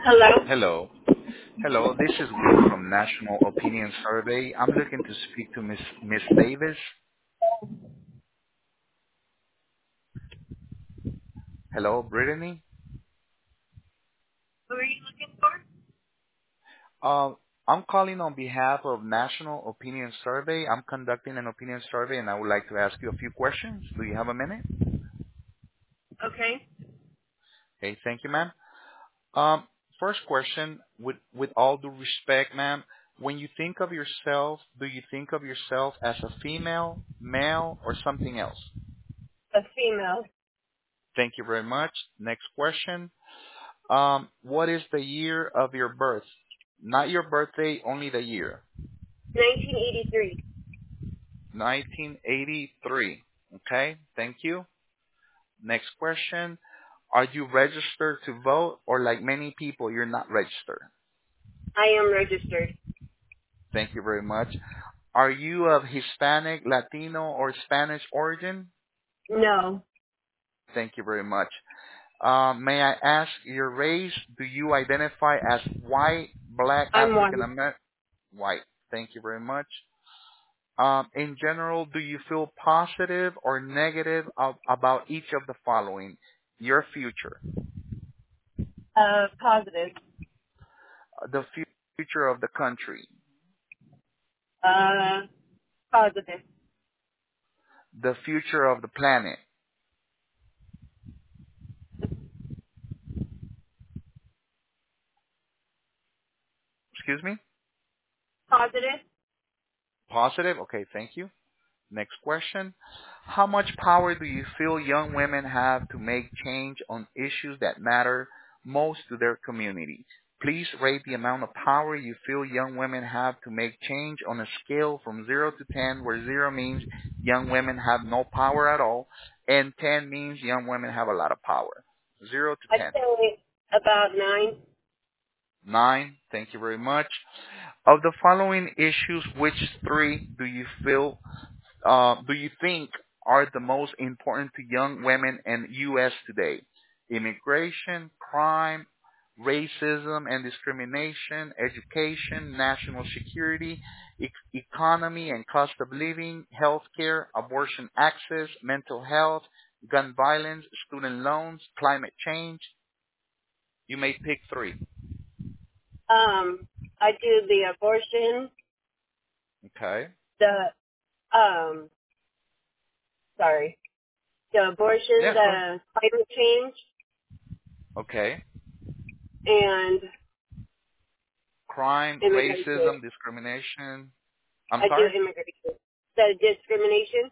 Hello? Hello. Hello, this is Will from National Opinion Survey. I'm looking to speak to Miss Davis. Hello, Brittany. Who are you looking for? I'm calling on behalf of National Opinion Survey. I'm conducting an opinion survey, and I would like to ask you a few questions. Do you have a minute? Okay. Okay, thank you, ma'am. Um, First question, with all due respect, ma'am, when you think of yourself, do you think of yourself as a female, male, or something else? A female. Thank you very much. Next question. What is the year of your birth? Not your birthday, only the year. 1983. 1983. Okay, thank you. Next question. Are you registered to vote, or like many people, you're not registered? I am registered. Thank you very much. Are you of Hispanic, Latino, or Spanish origin? No. Thank you very much. May I ask your race? Do you identify as white, black, I'm African one. American? White. Thank you very much. In general, do you feel positive or negative about each of the following? Your future, Positive. the future of the country, Uh, Positive. the future of the planet. Excuse me? Positive. Positive? Okay, thank you. Next question. How much power do you feel young women have to make change on issues that matter most to their community? Please rate the amount of power you feel young women have to make change on a scale from 0 to 10, where 0 means young women have no power at all, and 10 means young women have a lot of power. 0 to I'd 10. say about 9. 9. Thank you very much. Of the following issues, which 3 do you think are the most important to young women in U.S. today? Immigration, crime, racism and discrimination, education, national security, economy and cost of living, healthcare, abortion access, mental health, gun violence, student loans, climate change. You may pick 3. I do the abortion, Okay. the, um, sorry, the abortion, Yeah, go ahead. the climate change, Okay. and Crime, immigration. racism, discrimination. I'm I do sorry? immigration. The discrimination.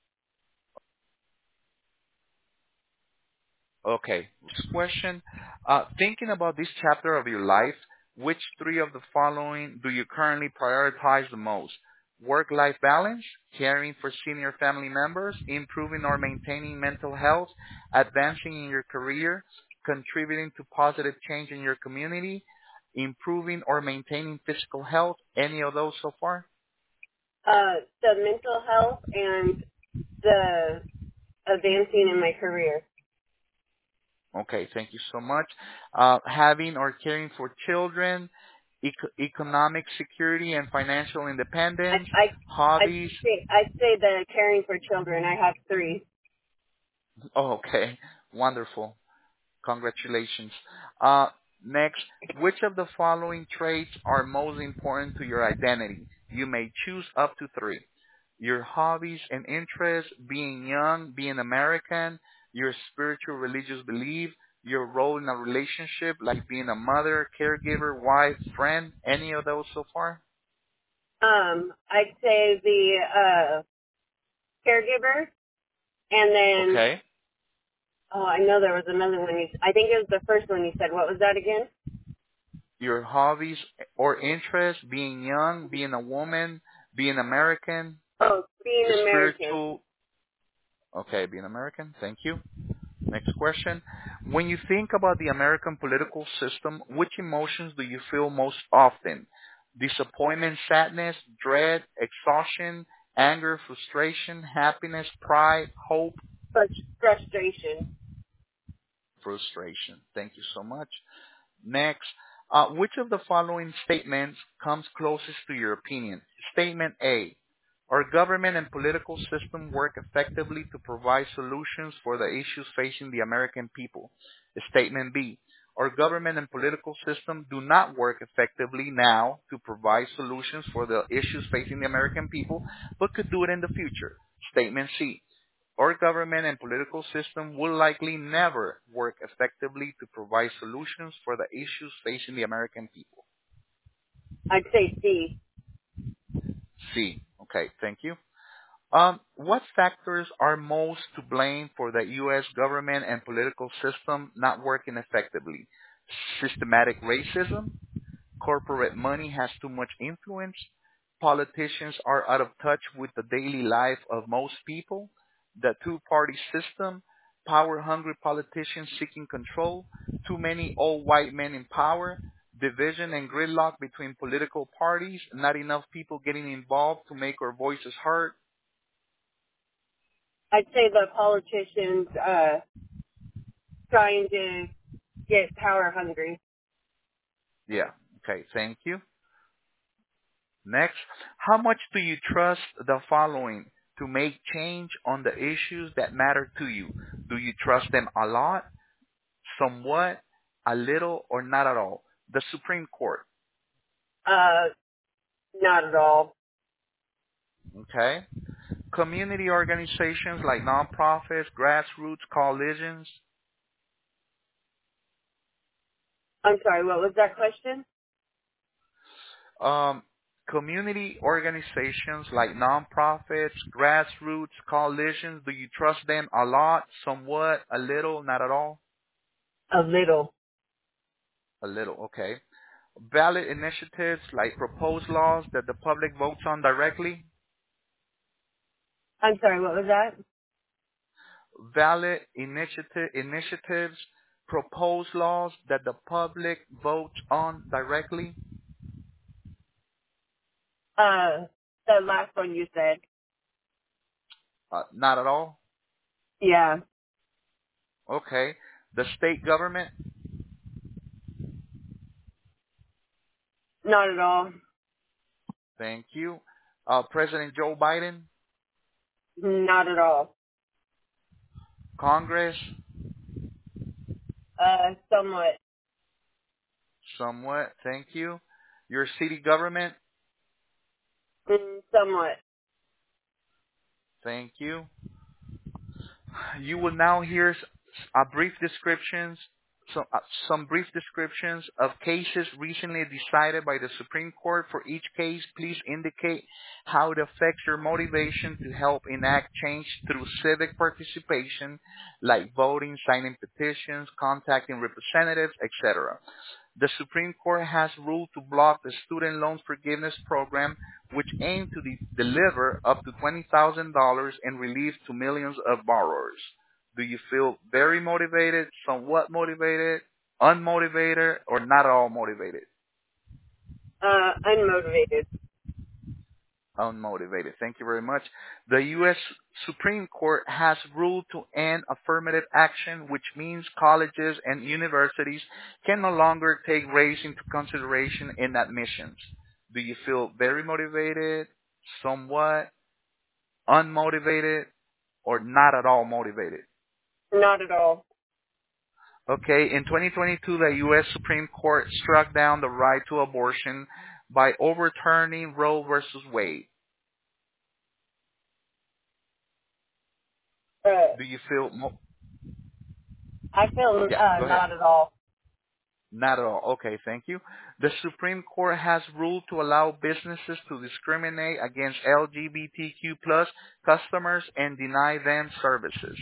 Okay. Next question. Thinking about this chapter of your life, which 3 of the following do you currently prioritize the most? Work-life balance, caring for senior family members, improving or maintaining mental health, advancing in your career, contributing to positive change in your community, improving or maintaining physical health. Any of those so far? The mental health and the advancing in my career. Okay, thank you so much. Having or caring for children, economic security and financial I independence, I hobbies. I'd say the caring for children. I have 3. Oh, okay, wonderful. Congratulations. Uh, Next, which of the following traits are most important to your identity? You may choose up to 3. Your hobbies and interests, being young, being American, your spiritual religious belief, your role in a relationship, like being a mother, caregiver, wife, friend, any of those so far? I'd say the caregiver, and then Okay. I know there was another one. I think it was the first one you said. What was that again? Your hobbies or interests, being young, being a woman, being American, Oh, being American. spiritual. Okay, being American. Thank you. Next question. When you think about the American political system, which emotions do you feel most often? Disappointment, sadness, dread, exhaustion, anger, frustration, happiness, pride, hope, Frustration. frustration. Thank you so much. Next, which of the following statements comes closest to your opinion? Statement A. Our government and political system work effectively to provide solutions for the issues facing the American people. Statement B. Our government and political system do not work effectively now to provide solutions for the issues facing the American people, but could do it in the future. Statement C. Our government and political system will likely never work effectively to provide solutions for the issues facing the American people. I'd say C. C. Okay, thank you. What factors are most to blame for the U.S. government and political system not working effectively? Systematic racism, corporate money has too much influence, politicians are out of touch with the daily life of most people, the two-party system, power-hungry politicians seeking control, too many old white men in power, division and gridlock between political parties, not enough people getting involved to make our voices heard. I'd say the politicians trying to get power hungry. Yeah, okay, thank you. Next, how much do you trust the following to make change on the issues that matter to you? Do you trust them a lot, somewhat, a little, or not at all? The Supreme Court, Not at all. okay? Community organizations like nonprofits, grassroots, coalitions, I'm sorry, what was that question? um, community organizations like nonprofits, grassroots, coalitions, do you trust them a lot, somewhat, a little, not at all? A little. A little, okay. Ballot initiatives like proposed laws that the public votes on directly. I'm sorry, what was that? Ballot initiatives, proposed laws that the public votes on directly. The last one you said. Not at all. Yeah, Okay. The state government. not at all. Thank you. President Joe Biden. Not at all. Congress. Somewhat. Somewhat. Thank you. Your city government. Somewhat. Thank you. You will now hear a brief descriptions, some brief descriptions of cases recently decided by the Supreme Court. For each case, please indicate how it affects your motivation to help enact change through civic participation, like voting, signing petitions, contacting representatives, etc. The Supreme Court has ruled to block the student loan forgiveness program, which aimed to deliver up to $20,000 in relief to millions of borrowers. Do you feel very motivated, somewhat motivated, unmotivated, or not at all motivated? Unmotivated. Unmotivated. Thank you very much. The U.S. Supreme Court has ruled to end affirmative action, which means colleges and universities can no longer take race into consideration in admissions. Do you feel very motivated, somewhat, unmotivated, or not at all motivated? Not at all. Okay, in 2022, the U.S. Supreme Court struck down the right to abortion by overturning Roe versus Wade. Do you feel I feel yeah, go ahead. not at all. Not at all. Okay, thank you. The Supreme Court has ruled to allow businesses to discriminate against LGBTQ plus customers and deny them services.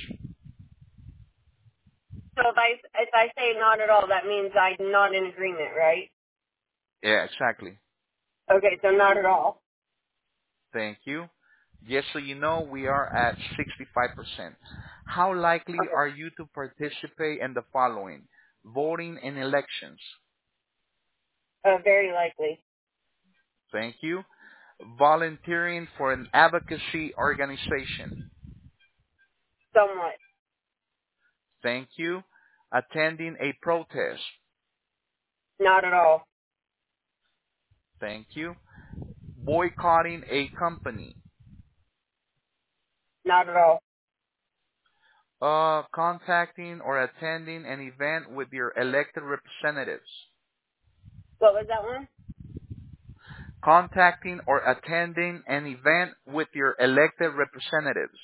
So if I say not at all, that means I'm not in agreement, right? Yeah, exactly. Okay, so not at all. Thank you. Just so you know, we are at 65%. How likely Okay. are you to participate in the following? Voting in elections. Very likely. Thank you. Volunteering for an advocacy organization. Somewhat. Thank you. Attending a protest. Not at all. Thank you. Boycotting a company. Not at all. Contacting or attending an event with your elected representatives. What was that one? Contacting or attending an event with your elected representatives.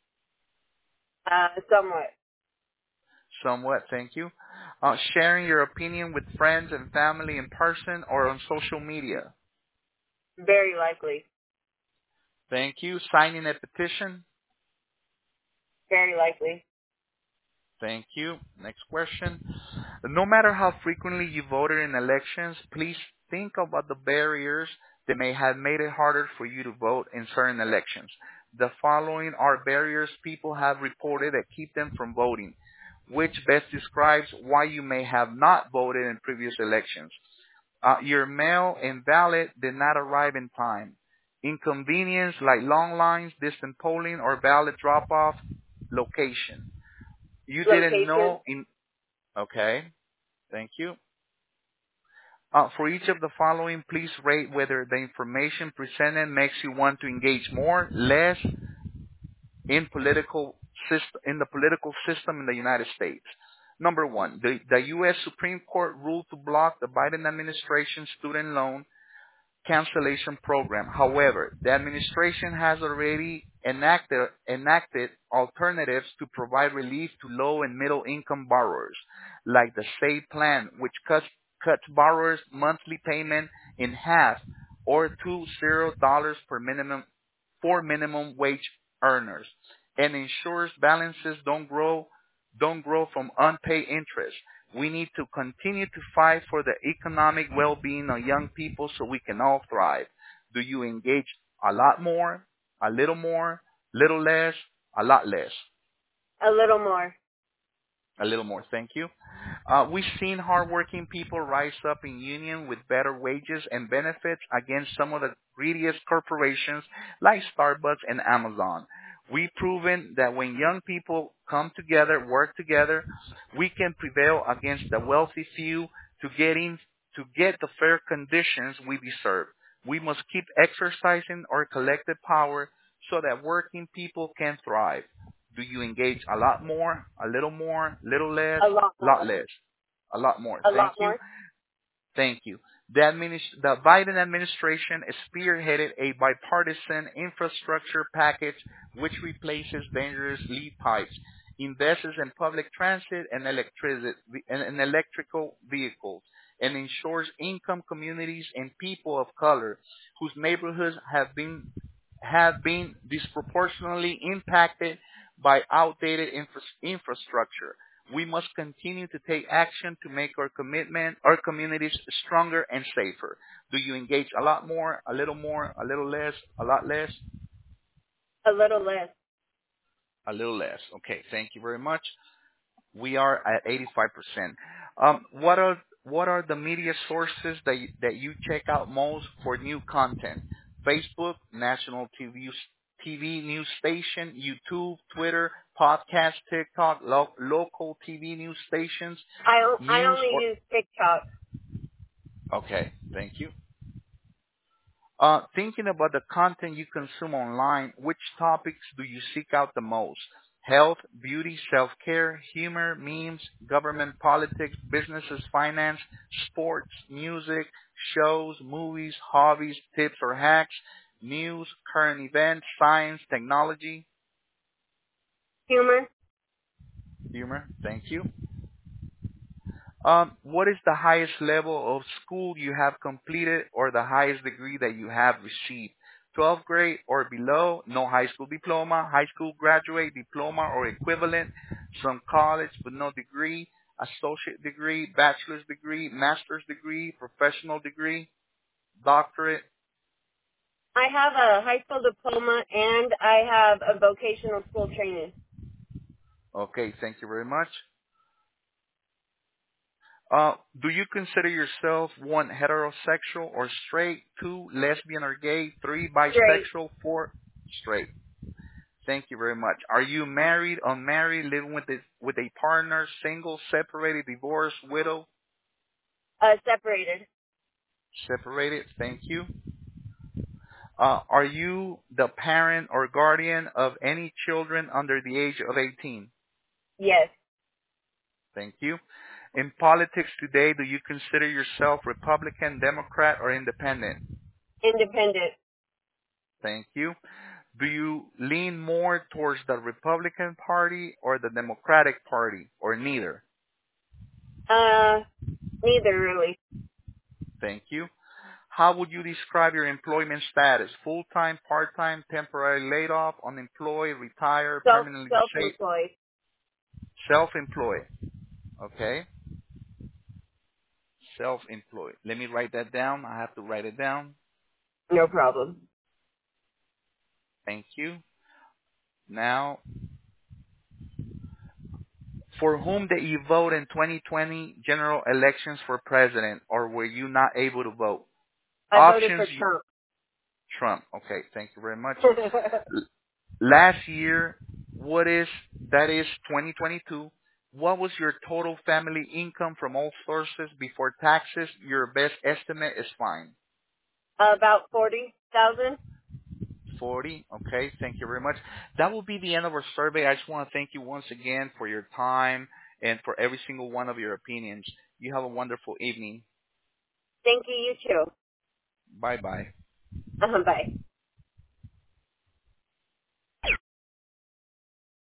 Somewhat. Somewhat, thank you. Sharing your opinion with friends and family in person or on social media. Very likely. Thank you. Signing a petition. Very likely. Thank you. Next question. No matter how frequently you voted in elections, please think about the barriers that may have made it harder for you to vote in certain elections. The following are barriers people have reported that keep them from voting, which best describes why you may have not voted in previous elections. Your mail-in ballot did not arrive in time. Inconvenience like long lines, distant polling, or ballot drop-off. Location. You didn't Location. know in. Okay, thank you. For each of the following, please rate whether the information presented makes you want to engage more, less in the political system in the United States. Number one, the U.S. Supreme Court ruled to block the Biden administration student loan cancellation program. However, the administration has already enacted alternatives to provide relief to low and middle income borrowers, like the SAVE plan, which cuts borrowers' monthly payment in half or to $0 per minimum for minimum wage earners, and ensures balances don't grow from unpaid interest. We need to continue to fight for the economic well-being of young people so we can all thrive. Do you engage a lot more, a little less, a lot less? A little more. A little more, thank you. We've seen hardworking people rise up in union with better wages and benefits against some of the greediest corporations like Starbucks and Amazon. We've proven that when young people come together, work together, we can prevail against the wealthy few to get the fair conditions we deserve. We must keep exercising our collective power so that working people can thrive. Do you engage a lot more, little less, A lot lot more. less? A lot more. A Thank lot you. more. Thank you. The Biden administration spearheaded a bipartisan infrastructure package which replaces dangerous lead pipes, invests in public transit and electrical vehicles, and ensures income communities and people of color whose neighborhoods have been disproportionately impacted by outdated infrastructure. We must continue to take action to make our communities stronger and safer. Do you engage a lot more, a little less, a lot less? A little less. A little less. Okay, thank you very much. We are at 85%. What are the media sources that you check out most for new content? Facebook, national TV news station, YouTube, Twitter, podcast, TikTok, local TV news stations, I news only or use TikTok. okay, thank you. Thinking about the content you consume online, which topics do you seek out the most? Health, beauty, self-care, humor, memes, government, politics, businesses, finance, sports, music, shows, movies, hobbies, tips or hacks, news, current events, science, technology, Humor. humor. Thank you. What is the highest level of school you have completed or the highest degree that you have received? 12th grade or below, no high school diploma, high school graduate diploma or equivalent, some college but no degree, associate degree, bachelor's degree, master's degree, professional degree, doctorate. I have a high school diploma and I have a vocational school training. Okay, thank you very much. Do you consider yourself one heterosexual or straight, two lesbian or gay, three Straight. bisexual, four straight? Thank you very much. Are you married, unmarried, living with a partner, single, separated, divorced, widow? Separated. Separated. Thank you. Are you the parent or guardian of any children under the age of 18? Yes. Thank you. In politics today, do you consider yourself Republican, Democrat, or Independent? Independent. Thank you. Do you lean more towards the Republican Party or the Democratic Party, or neither? Uh, Neither really. Thank you. How would you describe your employment status? Full-time, part-time, temporary laid off, unemployed, retired, permanently disabled, Self-employed. self-employed? Okay, self-employed. Let me write that down. I have to write it down. No problem. Thank you. Now, for whom did you vote in 2020 general elections for president, or were you not able to vote? I voted Options, for Trump. Trump. Okay, thank you very much. Last year, that is 2022, what was your total family income from all sources before taxes? Your best estimate is fine. About 40,000. 40. Okay, thank you very much. That will be the end of our survey. I just want to thank you once again for your time and for every single one of your opinions. You have a wonderful evening. Thank you. You too. Bye bye. Bye.